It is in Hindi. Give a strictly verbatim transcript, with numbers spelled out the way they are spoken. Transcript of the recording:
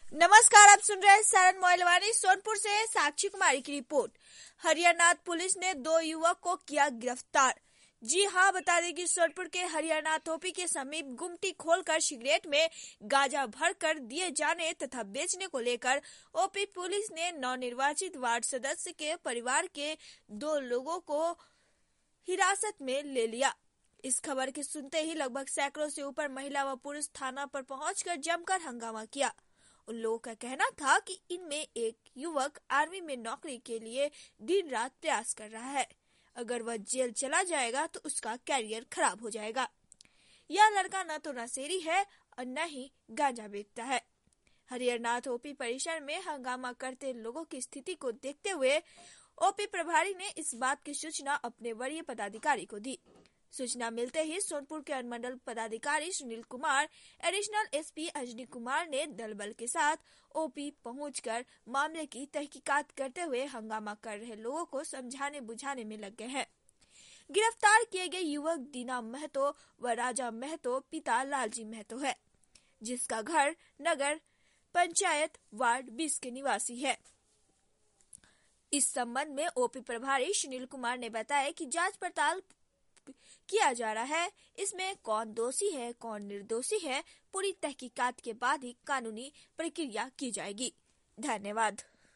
नमस्कार, आप सुन रहे हैं सरन मोइलवानी। सोनपुर से साक्षी कुमारी की रिपोर्ट। हरियाणाथ पुलिस ने दो युवक को किया गिरफ्तार। जी हां, बता दें कि सोनपुर के हरियाणाथ ओपी के समीप गुमटी खोलकर सिगरेट में गांजा भरकर दिए जाने तथा बेचने को लेकर ओपी पुलिस ने नवनिर्वाचित वार्ड सदस्य के परिवार के दो लोगों को हिरासत में ले लिया। इस खबर के सुनते ही लगभग सैकड़ों से ऊपर महिला व पुरुष थाना पर पहुंचकर जमकर हंगामा किया। उन लोगों का कहना था कि इनमें एक युवक आर्मी में नौकरी के लिए दिन रात प्रयास कर रहा है। अगर वह जेल चला जाएगा तो उसका कैरियर खराब हो जाएगा। यह लड़का न तो नशेड़ी है और न ही गांजा बेचता है। हरियाणाथ ओपी परिसर में हंगामा करते लोगों की स्थिति को देखते हुए ओपी प्रभारी ने इस बात की सूचना अपने वरीय पदाधिकारी को दी। सूचना मिलते ही सोनपुर के अनुमंडल पदाधिकारी सुनील कुमार, एडिशनल एसपी अजनी कुमार ने दल बल के साथ ओपी पहुंचकर मामले की तहकीकात करते हुए हंगामा कर रहे लोगों को समझाने बुझाने में लग गए हैं। गिरफ्तार किए गए युवक दीना महतो व राजा महतो पिता लालजी महतो है, जिसका घर नगर पंचायत वार्ड बीस के निवासी है। इस संबंध में ओपी प्रभारी सुनील कुमार ने बताया कि जांच पड़ताल किया जा रहा है। इसमें कौन दोषी है, कौन निर्दोषी है, पूरी तहकीकात के बाद ही कानूनी प्रक्रिया की जाएगी। धन्यवाद।